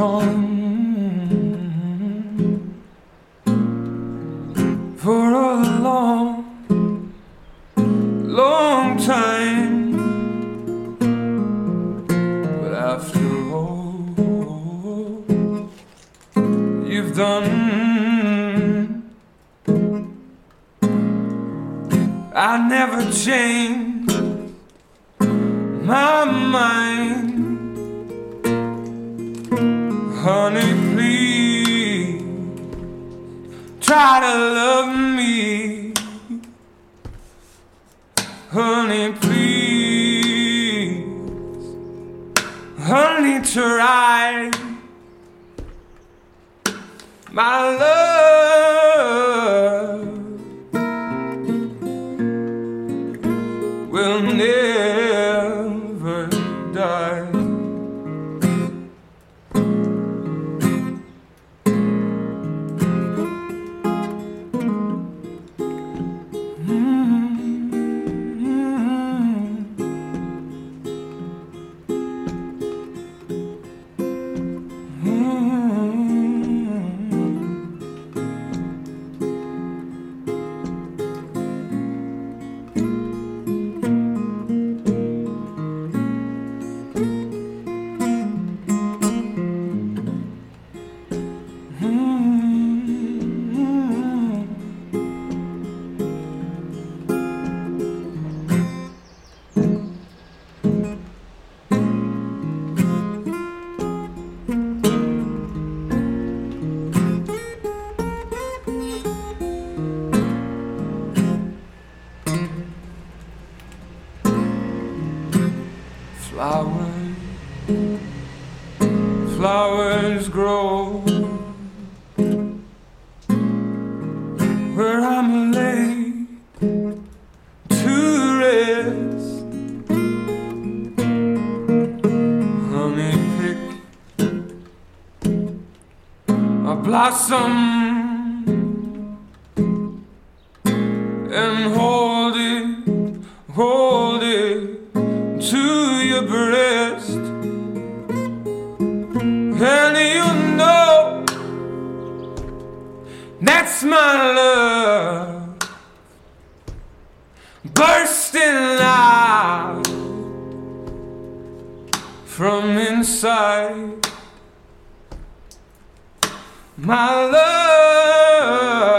gone for a long, long time. But after all you've done, I never changed my mind. Honey, please try to love me. Honey, please, honey, try. My love will never die. Flowers, flowers grow where I'm laid to rest. Honey, pick a blossom and hold it to your breast. And you know that's my love bursting out from inside. My love